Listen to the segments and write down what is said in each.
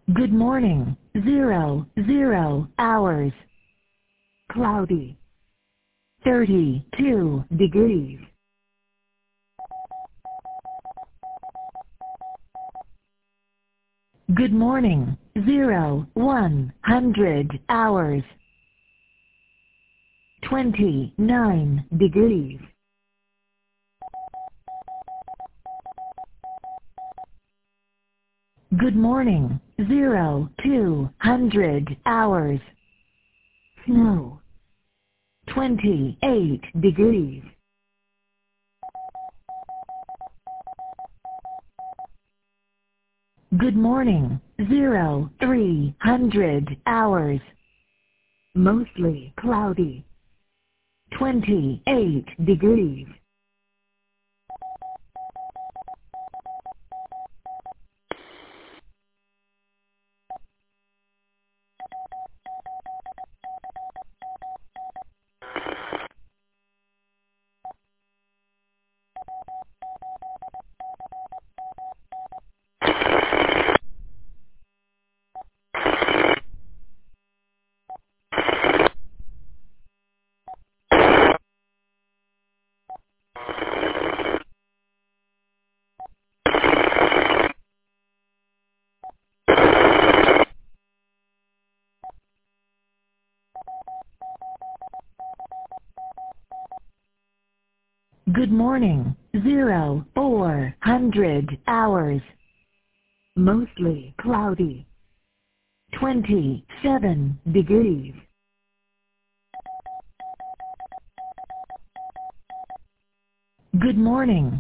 Good morning. 00 hours. Cloudy. 32 degrees. Good morning. 100 hours. 29 degrees. Good morning. 200 hours. Snow. 28 degrees. Good morning. 300 hours. Mostly cloudy. 28 degrees. Good morning. 400 hours. Mostly cloudy. 27 degrees. Good morning.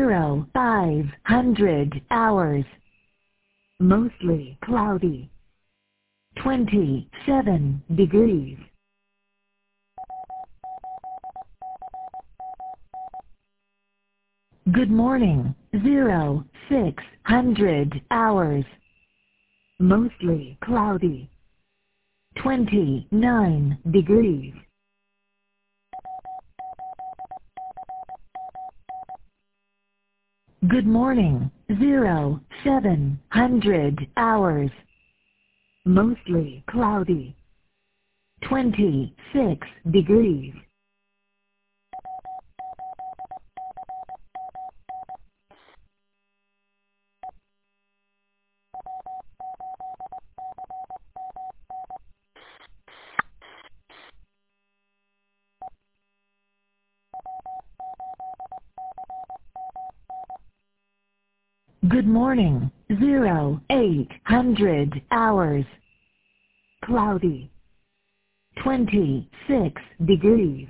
500 hours. Mostly cloudy. 27 degrees. Good morning. 600 hours. Mostly cloudy. 29 degrees. Good morning. 700 hours. Mostly cloudy. 26 degrees. Good morning. 800 hours. Cloudy. 26 degrees.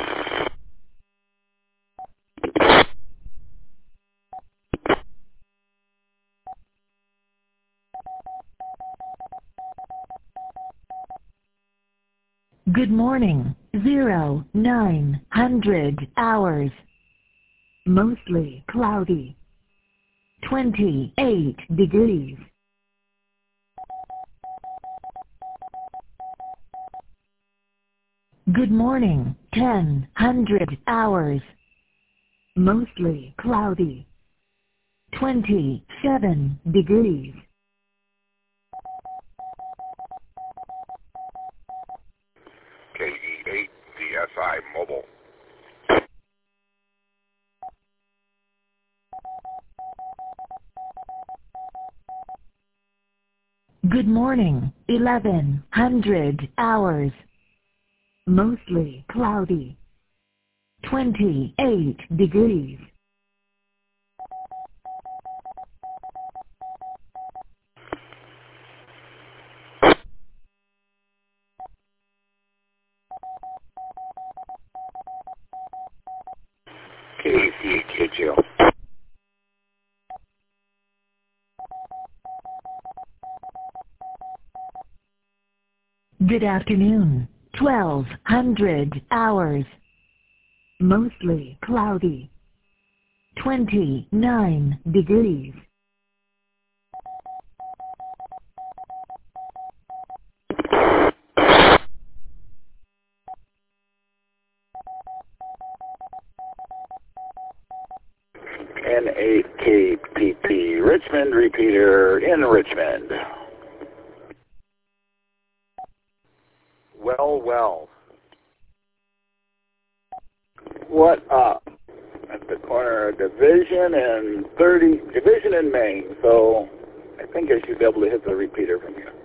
Good morning. 900 hours. Mostly cloudy. 28 degrees. Good morning. 1000 hours. Mostly cloudy. 27 degrees. KE8 VSI Mobile. Good morning. 1100 hours. Mostly cloudy. 28 degrees. KC8KGL. Good afternoon. 1200 hours. Mostly cloudy. 29 degrees. N8KPP Richmond repeater in Richmond. Well. What up? At the corner of Division and Main. So I think I should be able to hit the repeater from here.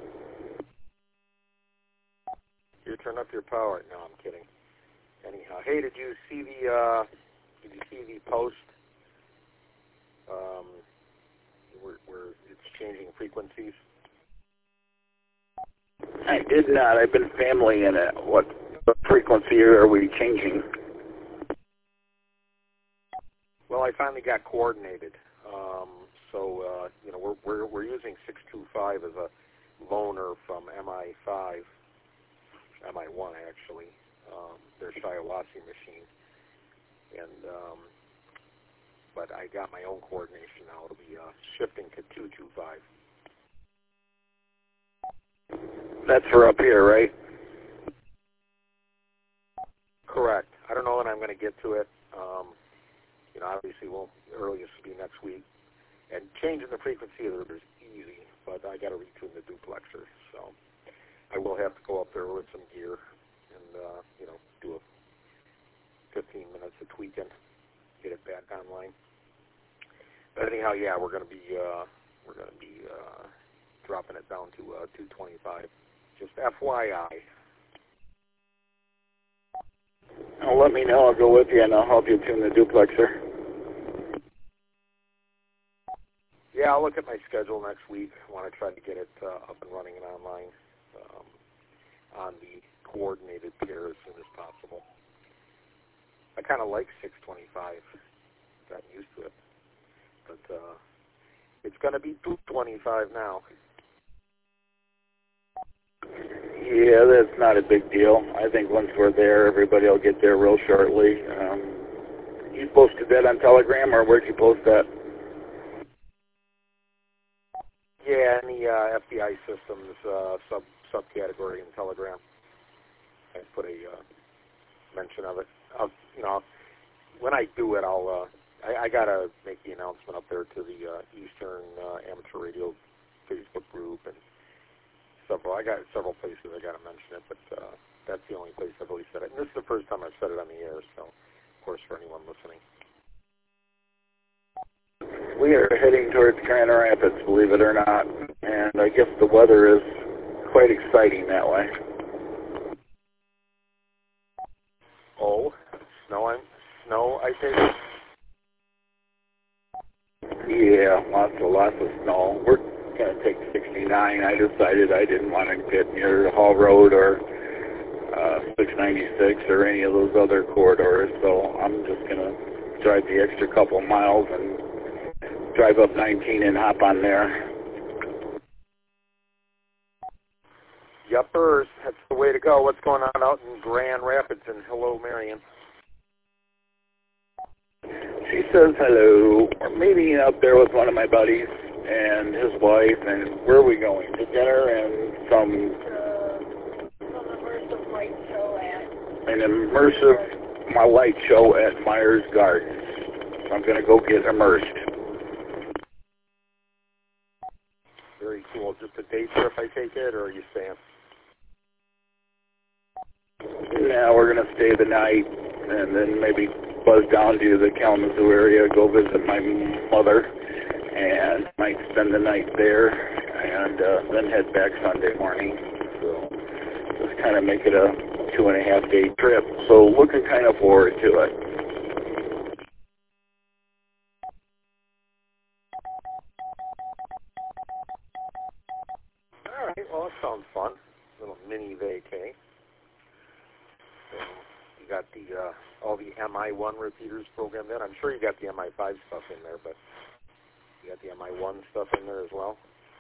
You turn up your power. No, I'm kidding. Anyhow, hey, did you see the post? Where it's changing frequencies. I did not. I've been family in it. What frequency are we changing? Well, I finally got coordinated. We're using 625 as a loaner from MI5, MI1 actually, their Shiawassee machine, but I got my own coordination now. It'll be shifting to 225. That's for up here, right? Correct. I don't know when I'm going to get to it. Obviously, earliest will be next week. And changing the frequency of it is easy, but I got to retune the duplexer. So I will have to go up there with some gear and, do a 15 minutes of tweaking, get it back online. But anyhow, yeah, we're going to be dropping it down to 225. Just FYI. Let me know. I'll go with you, and I'll help you tune the duplexer. Yeah, I'll look at my schedule next week. I want to try to get it up and running and online on the coordinated pair as soon as possible. I kind of like 625. Gotten used to it. But it's going to be 225 now. Yeah, that's not a big deal. I think once we're there, everybody will get there real shortly. You posted that on Telegram, or where'd you post that? Yeah, in the FBI systems subcategory in Telegram. I put a mention of it. When I do it, I gotta make the announcement up there to the Eastern Amateur Radio Facebook group and several. I got several places I gotta mention it, but that's the only place I've really said it. And this is the first time I've said it on the air, so of course for anyone listening. We are heading towards Grand Rapids, believe it or not, and I guess the weather is quite exciting that way. Oh, snow, I take it? Yeah, lots of snow. We're going to take 69. I decided I didn't want to get near Hall Road or 696 or any of those other corridors, so I'm just going to drive the extra couple miles and drive up 19 and hop on there. Yuppers, that's the way to go. What's going on out in Grand Rapids? And hello, Marion. She says hello. We're meeting up there with one of my buddies and his wife, and where are we going? To dinner and some immersive light show light show at Myers Gardens. So I'm going to go get immersed. Very cool. Just a day trip, I take it, or are you staying? Now we're going to stay the night and then maybe buzz down to the Kalamazoo area, go visit my mother, and might spend the night there, and then head back Sunday morning. So just kind of make it a 2.5-day trip. So looking kind of forward to it. All right, well, that sounds fun. Little mini vacay. You got all the MI1 repeaters programmed in. I'm sure you got the MI5 stuff in there, but you got the MI1 stuff in there as well?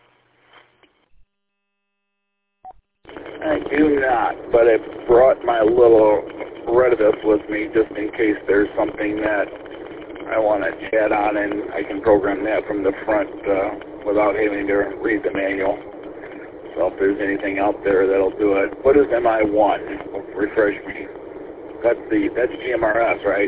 I do not, but I brought my little Reddit with me just in case there's something that I want to chat on, and I can program that from the front without having to read the manual. So if there's anything out there that'll do it. What is MI1? Refresh me. That's GMRS, right?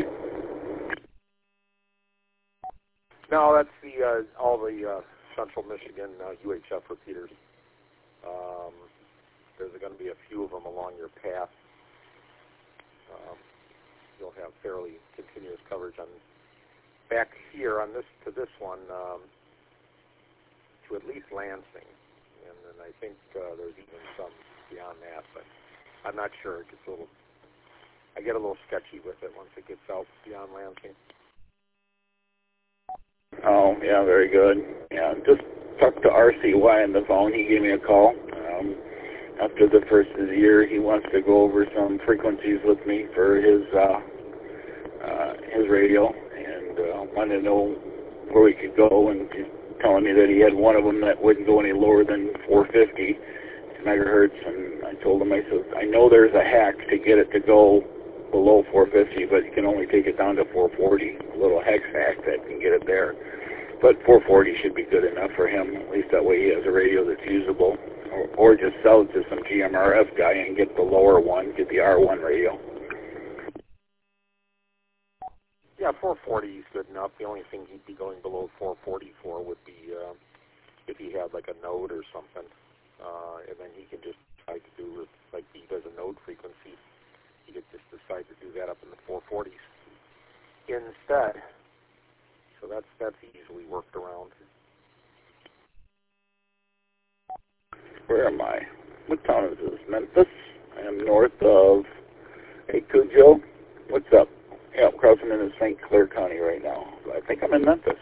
No, that's all the Central Michigan UHF repeaters. there's going to be a few of them along your path. You'll have fairly continuous coverage on back here on this to this one to at least Lansing, and then I think there's even some beyond that, but I'm not sure. It gets a little. I get a little sketchy with it once it gets out beyond Lansing. Oh, yeah, very good. Yeah, just talked to RCY on the phone. He gave me a call. After the first of the year, he wants to go over some frequencies with me for his radio, and wanted to know where we could go, and he's telling me that he had one of them that wouldn't go any lower than 450 megahertz, and I told him, I said, I know there's a hack to get it to go below 450, but you can only take it down to 440, a little hex hack that can get it there. But 440 should be good enough for him, at least that way he has a radio that's usable. Or just sell it to some GMRF guy and get the lower one, get the R1 radio. Yeah, 440 is good enough. The only thing he'd be going below 440 for would be if he had like a node or something, and then he can just decide to do it like he does a node frequency. He could just decide to do that up in the 440s instead. So that's easily worked around. Where am I? What town is this? Memphis? I am north of, hey, Cujo, what's up? Yeah, I'm crossing into St. Clair County right now. I think I'm in Memphis.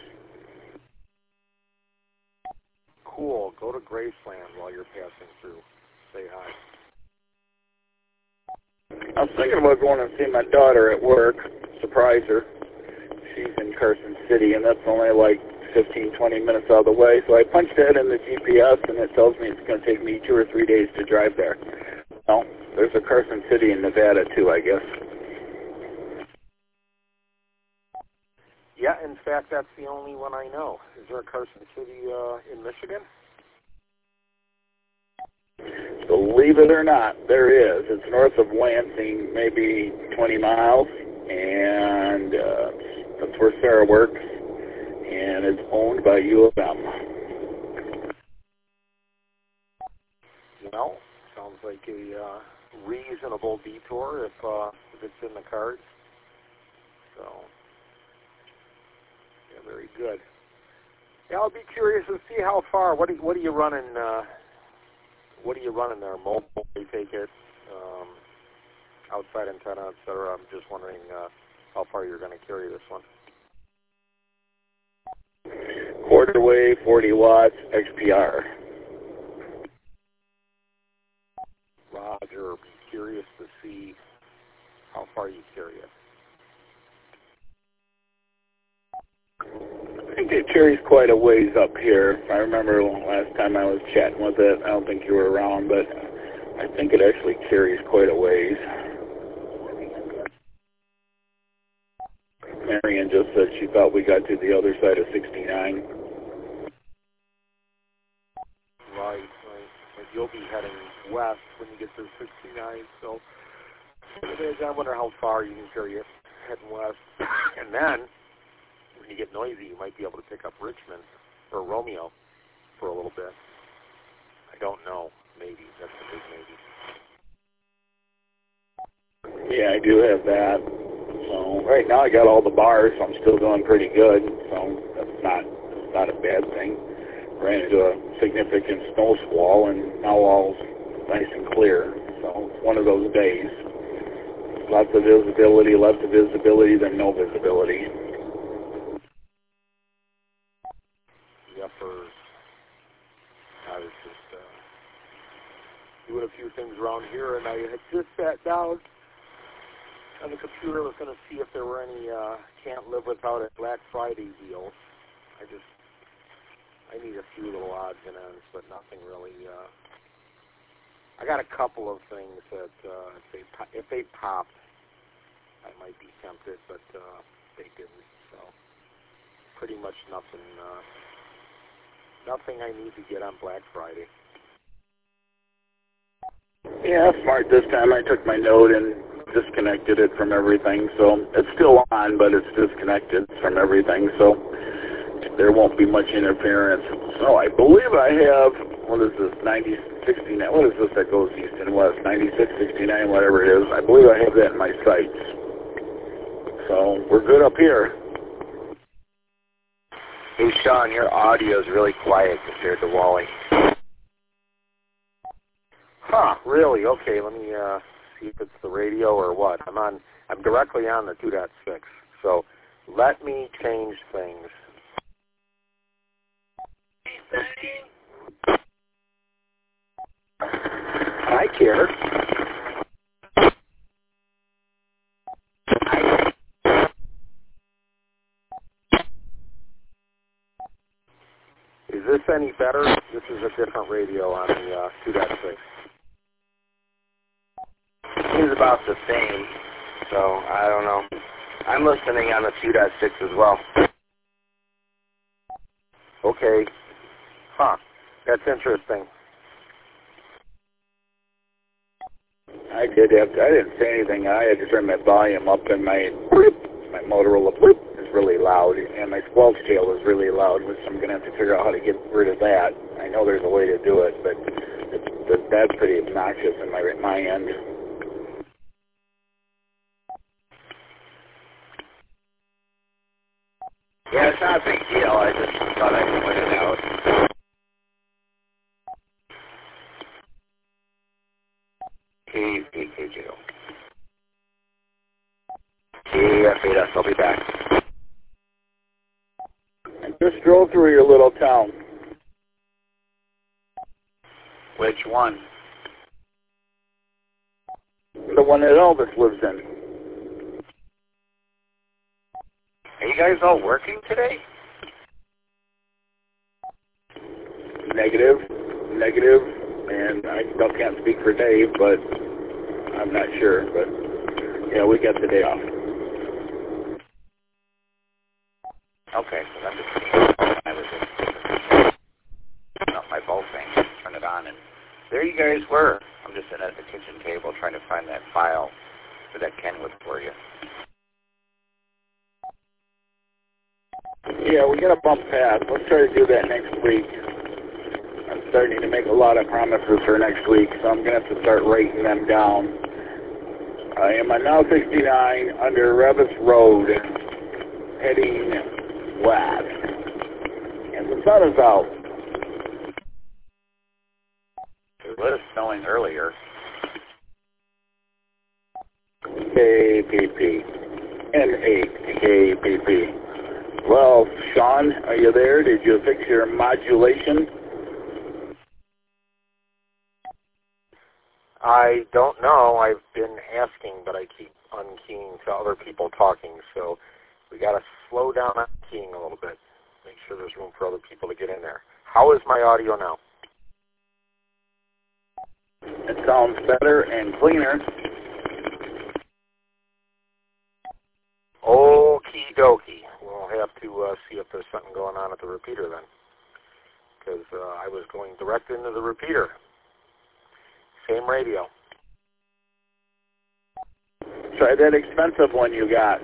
Cool. Go to Graceland while you're passing through. Say hi. I was thinking about going and see my daughter at work, surprise her. She's in Carson City, and that's only like 15, 20 minutes out of the way. So I punched that in the GPS, and it tells me it's going to take me 2 or 3 days to drive there. Well, there's a Carson City in Nevada, too, I guess. Yeah, in fact, that's the only one I know. Is there a Carson City in Michigan? Believe it or not, there is. It's north of Lansing, maybe 20 miles, and that's where Sarah works, and it's owned by U of M. Well, sounds like a reasonable detour if it's in the cards. So, yeah, very good. Yeah, I'll be curious to see how far. What are you running? What are you running there? Mobile, you take it, outside antenna, etc. I'm just wondering how far you're going to carry this one. Quarter wave, 40 watts, XPR. Roger. Be curious to see how far you carry it. I think it carries quite a ways up here. I remember last time I was chatting with it, I don't think you were around, but I think it actually carries quite a ways. Marion just said she thought we got to the other side of 69. Right. But you'll be heading west when you get to 69, so I wonder how far you can carry it heading west. And then, when you get noisy, you might be able to pick up Richmond or Romeo for a little bit. I don't know. Maybe. That's a big maybe. Yeah, I do have that. So right now I got all the bars, so I'm still doing pretty good. So that's not a bad thing. Ran into a significant snow squall, and now all's nice and clear. So it's one of those days. Lots of visibility, less visibility than no visibility. I was just doing a few things around here, and I had just sat down on the computer. I was going to see if there were any can't live without it Black Friday deals. I need a few little odds and ends, but nothing really. I got a couple of things that if they popped, I might be tempted, but they didn't. So pretty much nothing. Nothing I need to get on Black Friday. Yeah, smart this time. I took my node and disconnected it from everything, so it's still on, but it's disconnected from everything, so there won't be much interference. So I believe I have what is this, 9069, what is this that goes east and west, 9669, whatever it is. I believe I have that in my sights. So we're good up here. Hey, Sean, your audio is really quiet compared to Wally. Huh, really? Okay, let me see if it's the radio or what. I'm directly on the 2.6, so let me change things. I care. Is this any better? This is a different radio on the 2.6. It's about the same, so I don't know. I'm listening on the 2.6 as well. Okay. Huh. That's interesting. I didn't say anything. I had to turn my volume up, and my Motorola is really loud, and my squelch tail is really loud, which I'm going to have to figure out how to get rid of that. I know there's a way to do it, but that's pretty obnoxious on my end. Yeah, it's not a big deal. I just thought I'd point it out. KVKJO. KF8S, I'll be back. I just drove through your little town. Which one? The one that Elvis lives in. Are you guys all working today? Negative, and I still can't speak for Dave, but I'm not sure. But yeah, we got the day off. Okay, so that's just I was just my bulb thing, turn it on, and there you guys were. I'm just sitting at the kitchen table trying to find that file for that Kenwood for you. Yeah, we're going to bump past. Let's try to do that next week. I'm starting to make a lot of promises for next week, so I'm going to have to start writing them down. I am on now 69 under Revis Road, heading west. And the sun is out. It was snowing earlier. KPP. N8KPP. Well, Sean, are you there? Did you fix your modulation? I don't know. I've been asking, but I keep unkeying to other people talking, so we got to slow down on keying a little bit. Make sure there's room for other people to get in there. How is my audio now? It sounds better and cleaner. Okie dokie. We'll have to see if there's something going on at the repeater then, because I was going direct into the repeater. Same radio. Try that expensive one you got.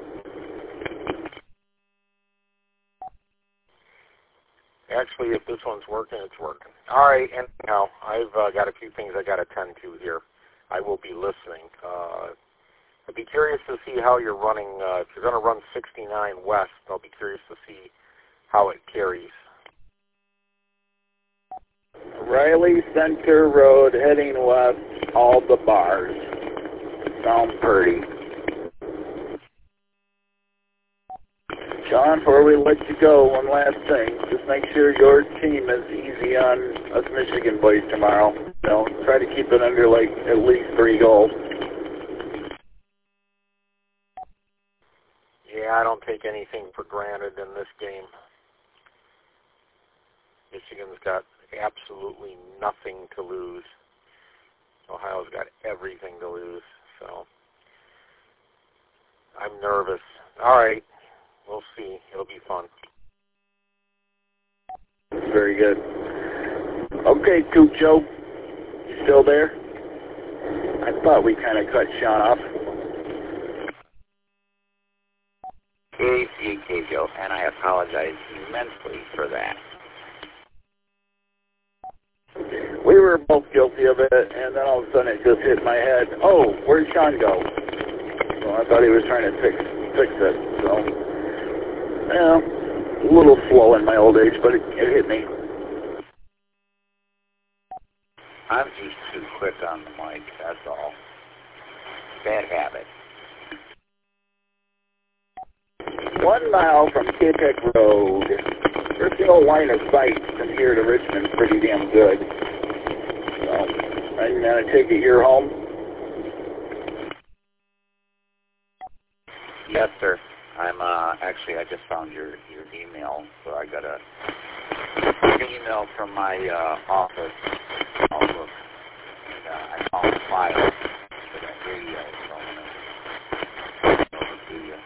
Actually, if this one's working, it's working. All right, and now I've got a few things I got to tend to here. I will be listening. I'd be curious to see how you're running. If you're going to run 69 west, I'll be curious to see how it carries. Riley Center Road, heading west, all the bars. Sounds pretty. Sean, before we let you go, one last thing. Just make sure your team is easy on us Michigan boys tomorrow. Try to keep it under like at least 3 goals. Yeah, I don't take anything for granted in this game. Michigan's got absolutely nothing to lose. Ohio's got everything to lose, so I'm nervous. All right, we'll see. It'll be fun. Very good. Okay, Coop Joe, you still there? I thought we kind of cut Sean off. KCKJO, and I apologize immensely for that. were both guilty of it, and then all of a sudden it just hit my head. Oh, where'd Sean go? So I thought he was trying to fix it. So, yeah, a little slow in my old age, but it hit me. I'm just too quick on the mic, that's all. Bad habit. 1 mile from K-Tech Road. There's no line of sight from here to Richmond, pretty damn good. So, I'm going to take it here home. Yes, sir. I'm, actually, I just found your email, so I got an email from my, office. Outlook. And, I found a file for that radio, so I'm going to over to you.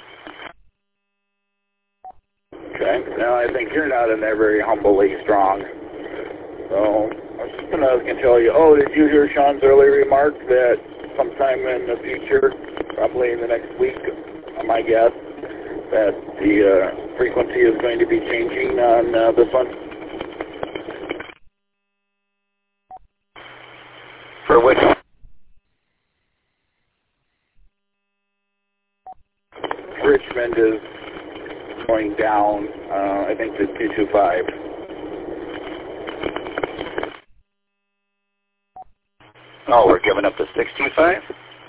Okay. Now, I think you're not in there very humbly strong. So, I was just going to tell you, oh, did you hear Sean's early remark that sometime in the future, probably in the next week, my guess, that the frequency is going to be changing on this one? For which one? Richmond is going down, I think, to 225. Oh, we're giving up the 625?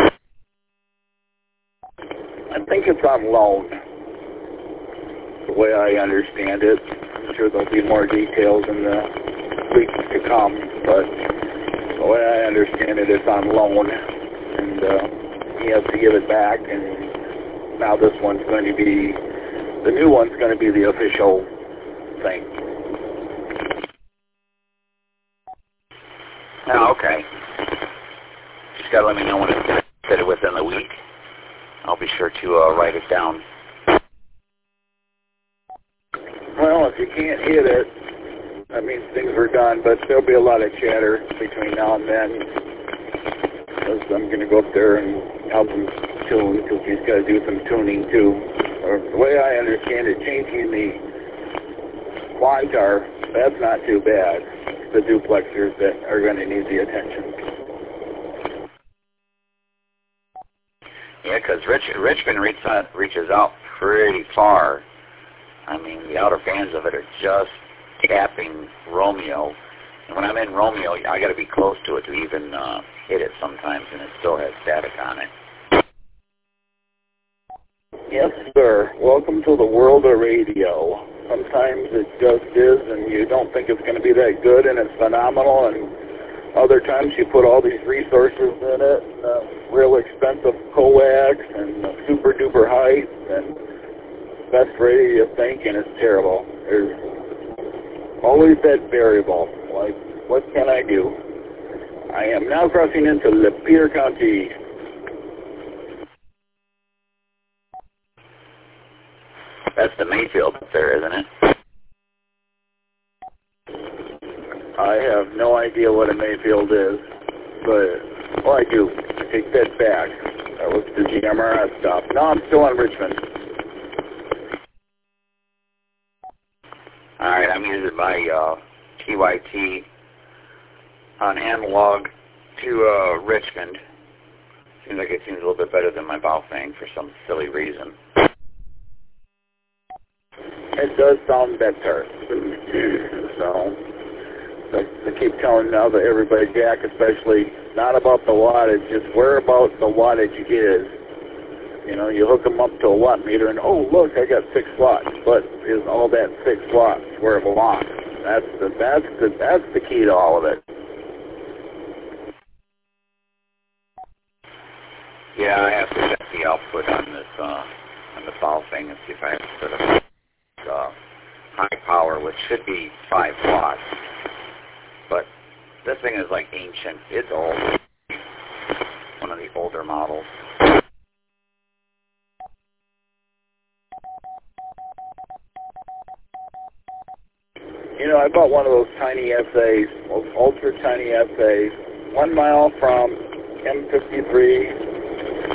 I think it's on loan, the way I understand it. I'm sure there'll be more details in the weeks to come, but the way I understand it, it's on loan, and he has to give it back, and now this one's going to be, the new one's going to be the official thing. Oh, okay. Just got to let me know when it's going to fit it within the week. I'll be sure to write it down. Well, if you can't hit it, that means things are done, but there'll be a lot of chatter between now and then. Because I'm going to go up there and help him tune, because he's got to do some tuning too. Or the way I understand it, changing the Quantar, that's not too bad. It's the duplexers that are going to need the attention. Yeah, because Richmond reaches out pretty far. I mean, the outer bands of it are just tapping Romeo. And when I'm in Romeo, I got to be close to it to even hit it sometimes, and it still has static on it. Yes, sir. Welcome to the world of radio. Sometimes it just is, and you don't think it's going to be that good, and it's phenomenal, and other times you put all these resources in it, and real expensive coax, and super duper height, and best radio you think, and it's terrible. There's always that variable. Like, what can I do? I am now crossing into Lapeer County. That's the Mayfield up there, isn't it? I have no idea what a Mayfield is, but, I do. I take that back. That was the GMRS stuff. No, I'm still on Richmond. All right, I'm using my TYT on analog to Richmond. Seems like it seems a little bit better than my Baofeng for some silly reason. It does sound better. So, I keep telling now that everybody, Jack especially, not about the wattage, just where about the wattage is. You know, you hook them up to a watt meter and, oh, look, I got 6 watts. But is all that 6 watts where it belongs? That's the key to all of it. Yeah, I have to check the output on this on the Baofeng and see if I have to put a high power, which should be 5 watts. But this thing is like ancient. It's old. One of the older models. You know, I bought one of those tiny SAs, those ultra tiny SAs, 1 mile from M53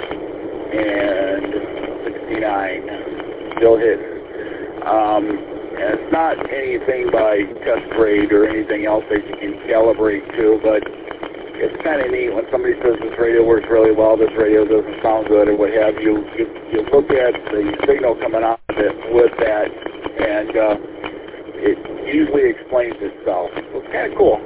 and 69, still hitting. And it's not anything by test grade or anything else that you can calibrate to, but it's kind of neat when somebody says this radio works really well, this radio doesn't sound good, or what have you. You look at the signal coming out of it with that, and it usually explains itself. So it's kind of cool.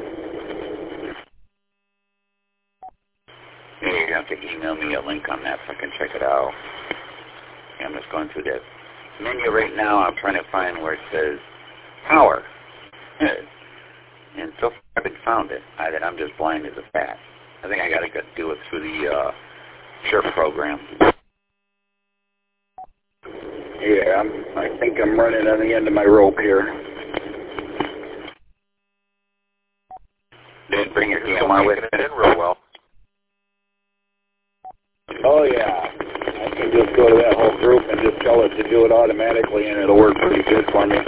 Yeah, you're going to have to email me a link on that so I can check it out. Yeah, I'm just going through that menu right now. I'm trying to find where it says power. And so far I haven't found it. I'm just blind as a bat. I think I got to do it through the Chirp program. Yeah, I think I'm running on the end of my rope here. Didn't bring your DMR with it in real well. Oh, yeah. I can just go to that whole group and just tell it to do it automatically, and it'll work pretty good for me.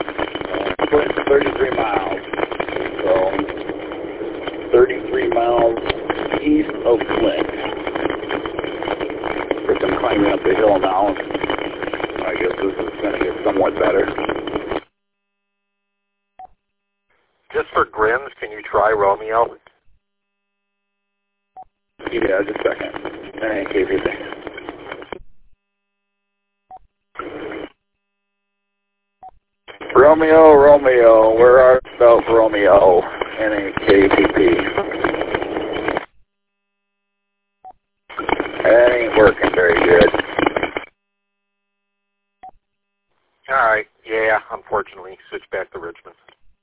33 miles. So, 33 miles east of Flint. Of course, I'm climbing up the hill now. I guess this is going to get somewhat better. Just for grins, can you try Romeo? Yeah, just a second. I gave you that. Romeo, Romeo, where art thou, Romeo? NAKPP. That ain't working very good. All right. Yeah, unfortunately, switch back to Richmond.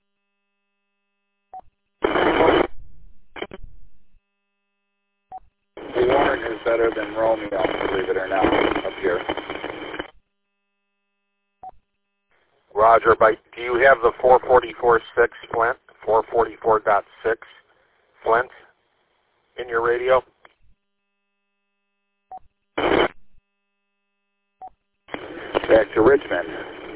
Warren is better than Romeo, believe it or not, up here. Roger, but do you have the 444.6 Flint, 444.6 Flint in your radio? Back to Richmond.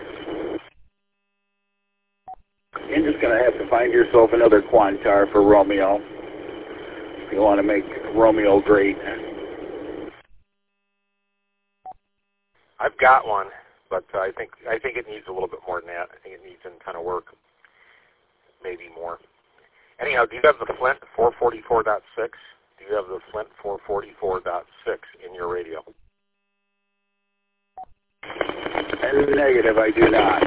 You're just going to have to find yourself another Quantar for Romeo. If you want to make Romeo great. I've got one, but I think it needs a little bit more than that. I think it needs some kind of work, maybe more. Anyhow, do you have the Flint 444.6? Do you have the Flint 444.6 in your radio? Negative, I do not.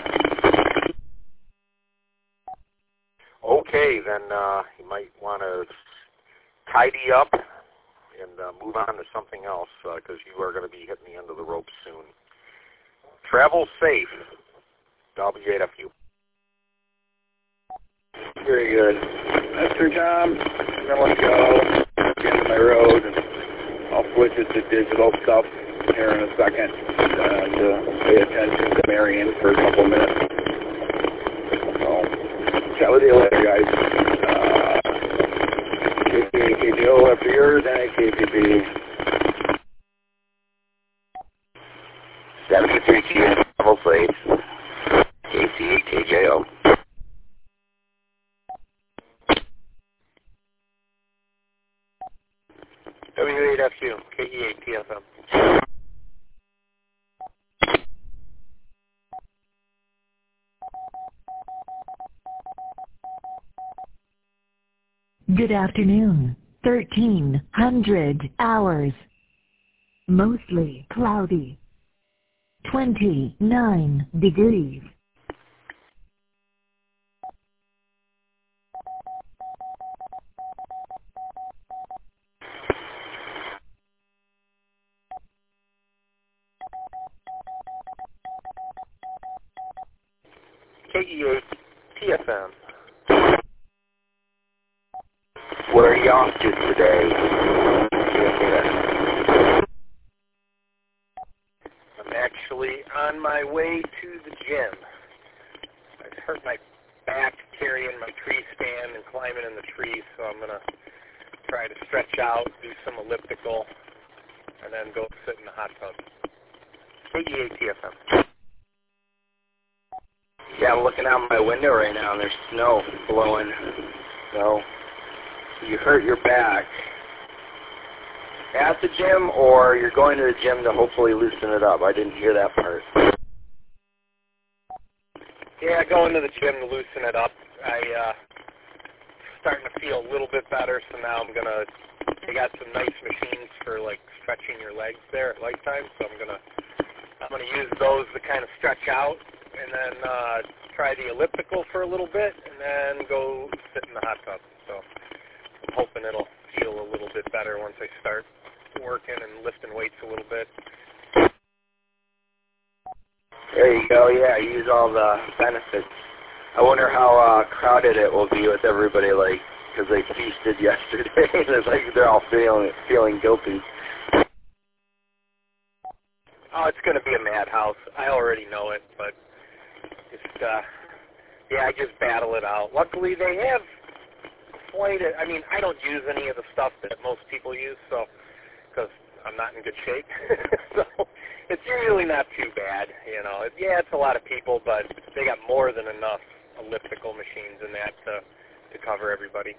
Okay, then you might want to tidy up and move on to something else because you are going to be hitting the end of the rope soon. Travel safe. W8FU. Very good. Mr. John, I'm going to go at the end of my road, and I'll switch it to digital stuff here in a second and pay attention to Marion for a couple minutes. So, chat with you later, guys. KKO after yours, and KPP. 73 QS travel safe. KCKJO. W8FU, KE8TFM. Good afternoon. 1300 hours. Mostly cloudy. 29 degrees. KE8TFM. What are you off to today? I'm actually on my way to the gym. I hurt my back carrying my tree stand and climbing in the trees, so I'm going to try to stretch out, do some elliptical, and then go sit in the hot tub. KE8TFM. Yeah, I'm looking out my window right now, and there's snow blowing. So, you hurt your back at the gym, or you're going to the gym to hopefully loosen it up? I didn't hear that part. Yeah, going to the gym to loosen it up. Starting to feel a little bit better, so now they got some nice machines for like stretching your legs there at Lifetime, so I'm gonna use those to kind of stretch out, and then try the elliptical for a little bit, and then go sit in the hot tub. So I'm hoping it'll feel a little bit better once I start working and lifting weights a little bit. There you go. Yeah, use all the benefits. I wonder how crowded it will be with everybody, like, because they feasted yesterday. It's like they're all feeling guilty. Oh, it's going to be a madhouse. I already know it, but just, I just battle it out. Luckily, they have I don't use any of the stuff that most people use, so, because I'm not in good shape. So it's usually not too bad, you know. It's a lot of people, but they got more than enough elliptical machines in that to cover everybody.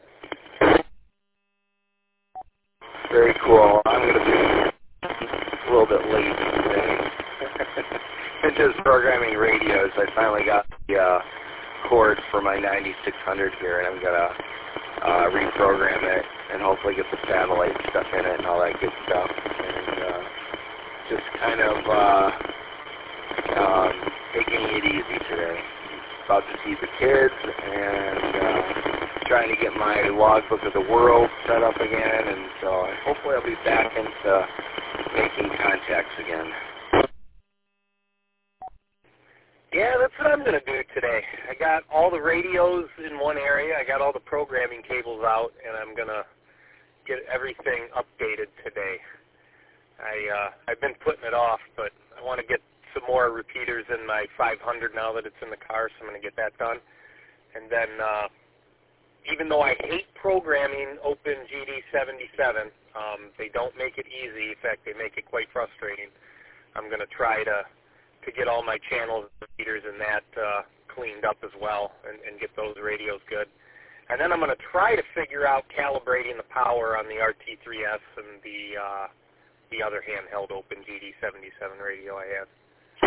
Very cool. I'm going to be a little bit late today. It's just programming radios. I finally got the cord for my 9600 here, and I'm going to reprogram it and hopefully get the satellite stuff in it and all that good stuff. And just kind of taking it easy today. About to see the kids and trying to get my logbook of the world set up again, and so hopefully I'll be back into making contacts again. Yeah, that's what I'm going to do today. I got all the radios in one area. I got all the programming cables out, and I'm going to get everything updated today. I've been putting it off, but I want to get some more repeaters in my 500 now that it's in the car, so I'm going to get that done. And then, even though I hate programming OpenGD77, they don't make it easy. In fact, they make it quite frustrating. I'm going to try to get all my channels, repeaters, and that cleaned up as well, and get those radios good. And then I'm going to try to figure out calibrating the power on the RT3S and the other handheld OpenGD77 radio I have.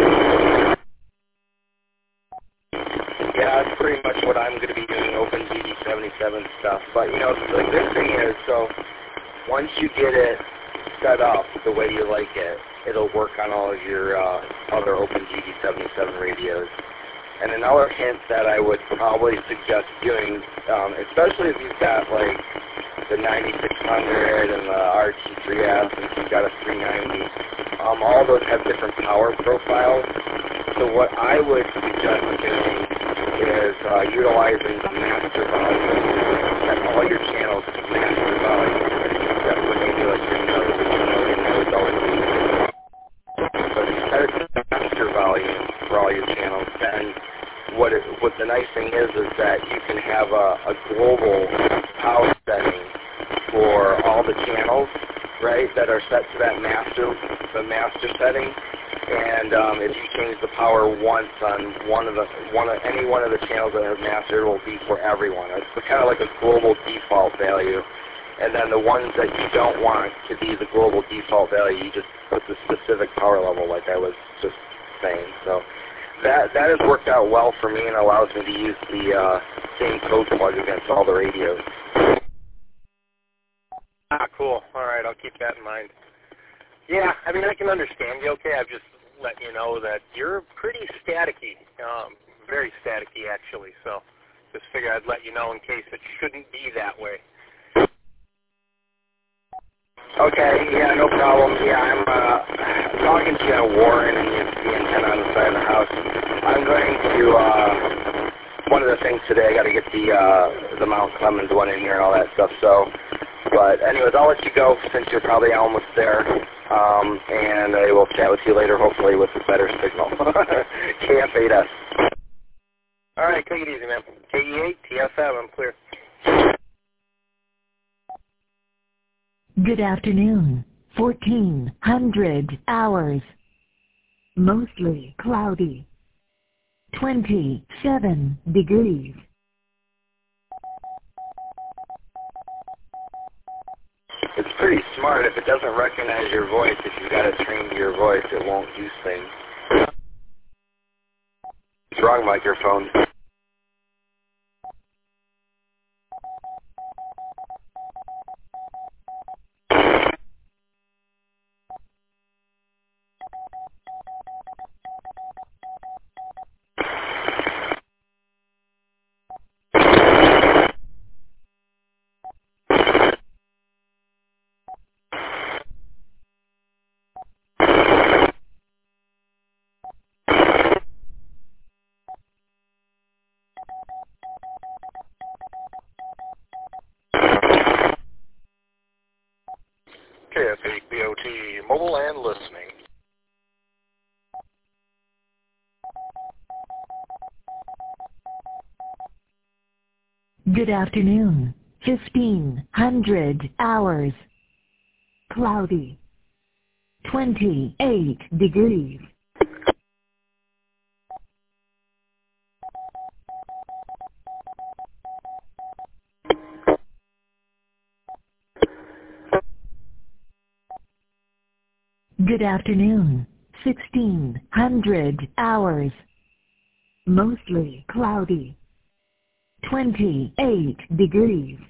Yeah, that's pretty much what I'm going to be doing, OpenGD77 stuff. But, you know, the good thing is, so once you get it set up the way you like it, it'll work on all of your other OpenGD77 radios. And another hint that I would probably suggest doing, especially if you've got, like, the 9600 and the RT3S, and you've got a 390, all those have different power profiles. So what I would suggest doing is utilizing the master volume, set all your channels to master volume, except for maybe like your nodes always. But set it to master volume for all your channels. And what the nice thing is that you can have a global power setting for all the channels, right, that are set to that master setting. And if you change the power once on any one of the channels that are mastered, it will be for everyone. It's kind of like a global default value. And then the ones that you don't want to be the global default value, you just put the specific power level, like I was just saying. So that has worked out well for me and allows me to use the same code plug against all the radios. Ah, cool. All right, I'll keep that in mind. Yeah, I mean, I can understand you, okay? I've just let you know that you're pretty staticky, very staticky, actually. So just figured I'd let you know in case it shouldn't be that way. Okay, yeah, no problem. Yeah, I'm talking to you on Warren and the antenna on the side of the house. I'm going to, one of the things today, I got to get the Mount Clemens one in here and all that stuff, so. But anyways, I'll let you go since you're probably almost there, and I will chat with you later, hopefully with a better signal. KF8S. All right, take it easy, man. KE8, TSM, I'm clear. Good afternoon. 1400 hours. Mostly cloudy. 27 degrees. It's pretty smart. If it doesn't recognize your voice, if you've got it trained to your voice, it won't use things. Wrong microphone. KF8BOT, mobile and listening. Good afternoon. 1500 hours. Cloudy. 28 degrees. Good afternoon. 1600 hours. Mostly cloudy. 28 degrees.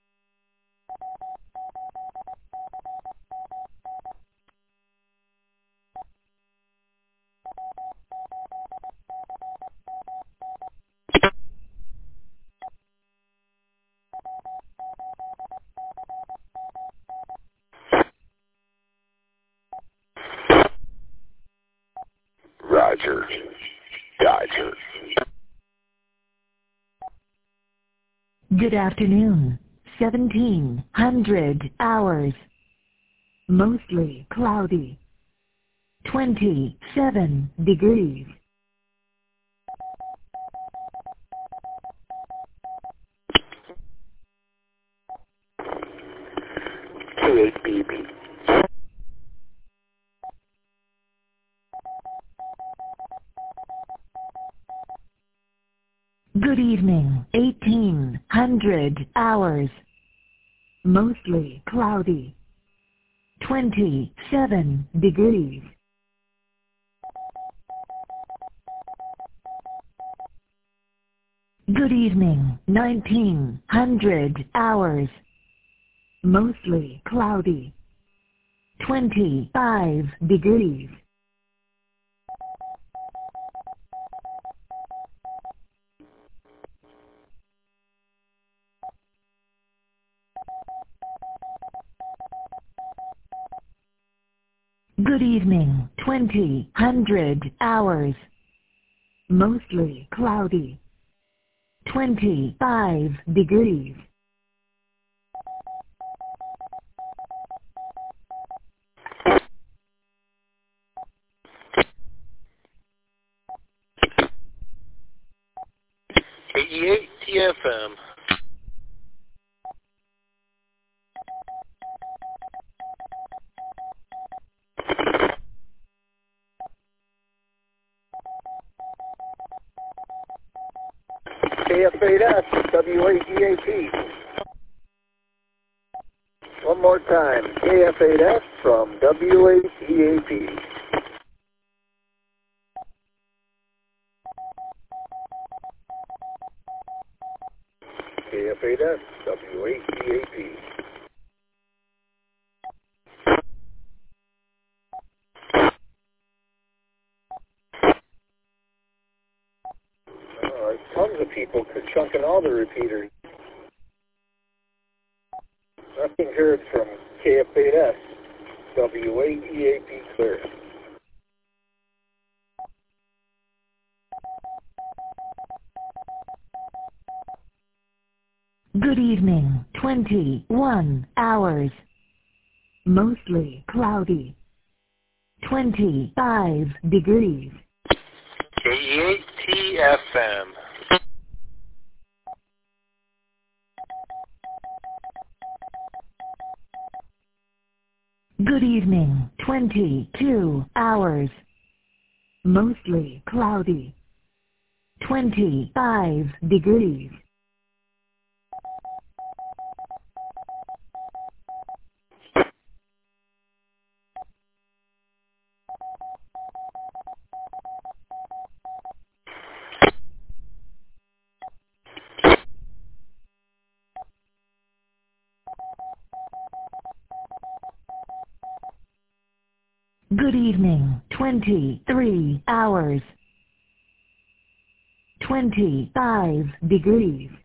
Roger. Dodger. Good afternoon. 1700 hours. Mostly cloudy. 27 degrees. KHBB. Good evening. 1800 hours. Mostly cloudy. 27 degrees. Good evening. 1900 hours. Mostly cloudy. 25 degrees. Good evening. 2000 hours. Mostly cloudy. 25 degrees. KE8 TFM. KF8S, W8EAP. One more time, KF8S from W8EAP. KF8S, W8EAP. Tons of people chunking all the repeaters. Nothing heard from KF8S, W8EAP clear. Good evening. 21 hours. Mostly cloudy. 25 degrees. KE8 TFM. Good evening. 22 hours. Mostly cloudy. 25 degrees. Good evening. 23 hours. 25 degrees.